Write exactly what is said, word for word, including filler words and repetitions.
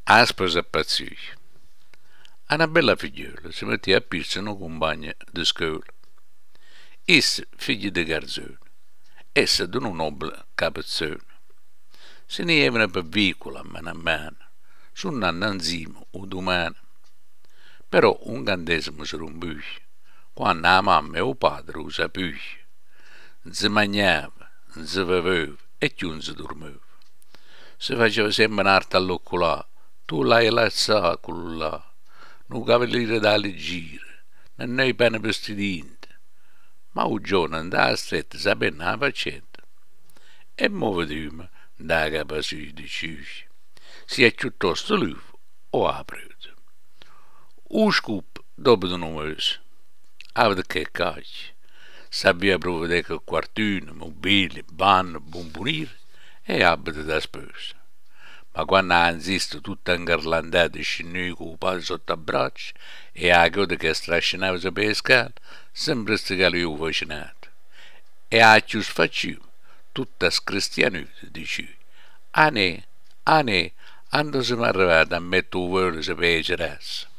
Aspras e pazzia. Una bella figliola si metteva a pirsi una compagna di scuola. Essa, figlia di garzone, essa di un nobile capezzone. Se ne evano per vicolo a mano a mano, suonando insieme o domani. Però un cantesimo si rompì, quando la mamma e il padre lo sapevano. Non si mangiava, non si beveva e più non si dormiva. Si faceva sempre un'arte all'occulare, tu l'hai lasciato quello là, un cavaliere da leggere, non hai bene vestidini. Ma un giorno andava a stretta sapendo la faccenda. E mo vediamo da capacità di ciuci, se è piuttosto lui o a prete. O scoop dopo di un mese, avete che cacchio, sapeva provvedere che quartino, mobili, banno, bomboniere e abita da sposa. Ma quando ha insisto tutta ingarlandata e scennuta con il padre sotto il braccio e la coda che strascinava per le scale, sempre sti calio facinato. E a più sfacciuto, tutta scristianuta, dice, ah ne, ah ne, quando siamo arrivati a mettere il volo per le ceresse.